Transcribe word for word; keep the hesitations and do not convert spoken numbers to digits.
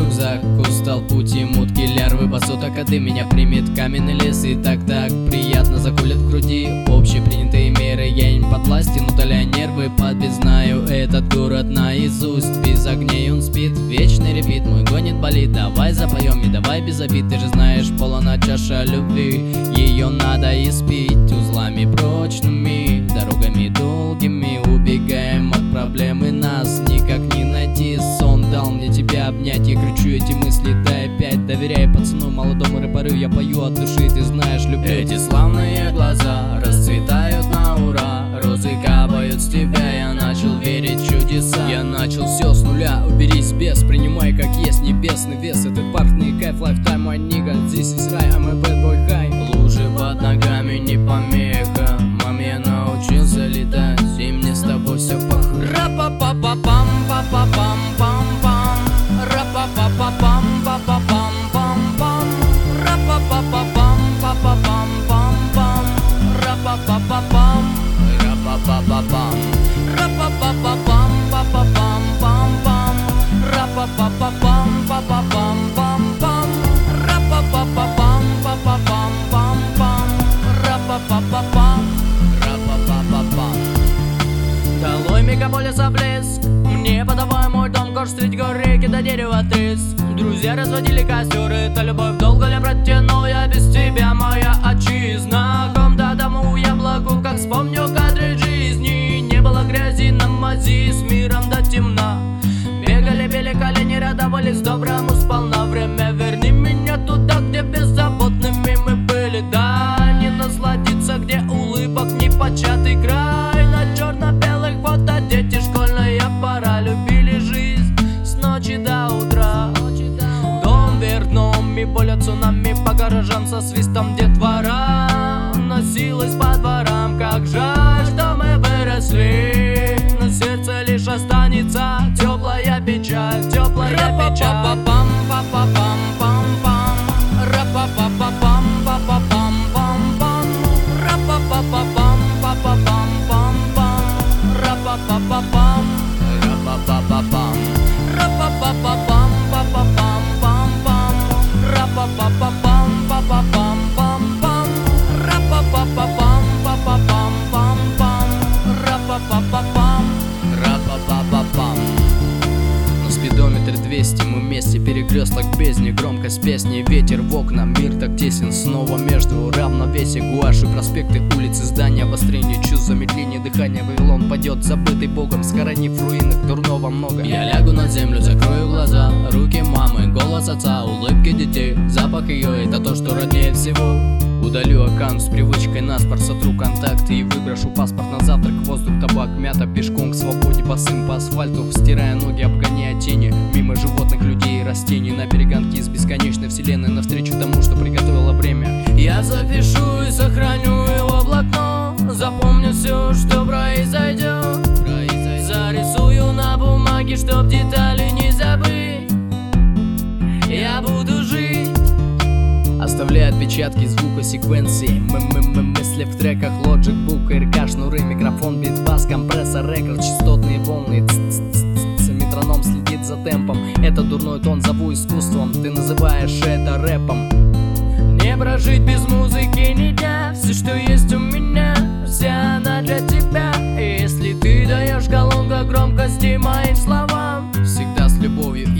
рюкзак устал путь и мутки лярвы басуток, а ты меня примет каменный лес. И так-так приятно заколет в груди общепринятые меры. Я не под властью, но толя нервы подбит. Знаю этот город наизусть, без огней он спит. Вечный репит, мой гонит болит. Давай запоем и давай без обид. Ты же знаешь, полна чаша любви, ее надо испить. Узлами прочными, дорогами долгими убегаем от проблемы, нас никак не найти. Сон дал мне тебя обнять, я кричу эти мысли, дай опять. Доверяй пацану, молодому рэперу, я пою от души, ты знаешь, люблю. Эти славные глаза расцветают на ура, розы капают с тебя, я начал верить в чудеса. Я начал все с нуля, уберись без, принимай как есть небесный вес. Этот паркный кайф, lifetime, my nigga, this is right, I'm a bad boy high. Лужи под ногами не помеха, мам, я научился летать, и мне с тобой все похуй. Ра-па-па-па-пам, па-па-пам-пам-пам, ра-па-па-па-пам, па-па-пам-пам-пам, ра-па-па-па-пам, па-па-пам-пам-пам, ра-па-па-па-пам, ра-па-па-па-пам, ра-па-па-па-пам, па-па-пам-пам-пам, ра-па-па-па-пам, па-па-пам-пам-пам, ра-па-па-па-пам, па-па-пам-пам-пам, ра-па-па-па-пам, ра-па-па-па-пам. Долой мегаполиса блеск, мне подавай мой дом, горш средь гор, реки до дерева треск. Друзья разводили костер, это любовь долго ли протяну я без тебя, моя отчизна. Ком-то дому я благу, как вспомню кадры жизни. Не было грязи на мази, с миром до темна. Бегали, били колени, радовались доброму сполна. Время верни меня туда, где беззаботными мы были. Да, не насладиться, где улыбок непочатый край. На черно-белых фото дети, школьная пора. Любили жизнь с ночи до утра. Дом вверх дном и более цунами по гаражам со свистом детвора носилась по дворам, как жаль, что мы выросли. На сердце лишь останется теплая печаль, теплая печаль. Ра-па-па-па-пам, па-па-пам-пам-пам, ра-па-па-па-пам, па-па-пам-пам-пам, ра-па-па-па-пам, па-па-пам-пам-пам, ра-па-па-па-пам, ра-па-па-па-пам, ра-па-па-па-пам, па-па-пам-пам-пам, ра-па-па-па-пам, па-па-пам-пам-пам, ра-па-па-па-пам, па-па-пам-пам-пам, ра-па-па-па-пам, ра-па-па-па-пам. На спидометре двести, мы вместе, перекресток бездни, громкость песни, ветер в окна, мир так тесен, снова между равновесие, гуаши, проспекты, улицы, здания, обострение чувств, замедление дыхания, Вавилон падет, забытый Богом, схоронив в руинах, дурного много. Я лягу на землю, закрою глаза, руки мамы, голос отца, улыбки детей, запах ее, это то, что роднее всего. Удалю аккаунт с привычкой наспор, сотру контакты и выброшу паспорт на завтрак. Воздух, табак, мята, пешком к свободе, босым по асфальту, стирая ноги, обгоняя тени, мимо животных, людей и растений, на перегонки с бесконечной вселенной, навстречу тому, что приготовило время. Я запишу и сохраню его блокнот, запомню все, что произойдет, зарисую на бумаге, чтоб детали не забыть. Я буду жить, оставляя отпечатки звука секвенции. М-м-м мысли в треках, Logic, Book, эр ка, шнуры, микрофон, бит-бас, компрессор, рекорд, частотные волны. Ц-ц-ц-ц, метроном следит за темпом. Это дурной тон, зову искусством, ты называешь это рэпом. Не прожить без музыки ни дня, все, что есть у меня, вся она для тебя. И если ты даешь колонка громкости моим словам, всегда с любовью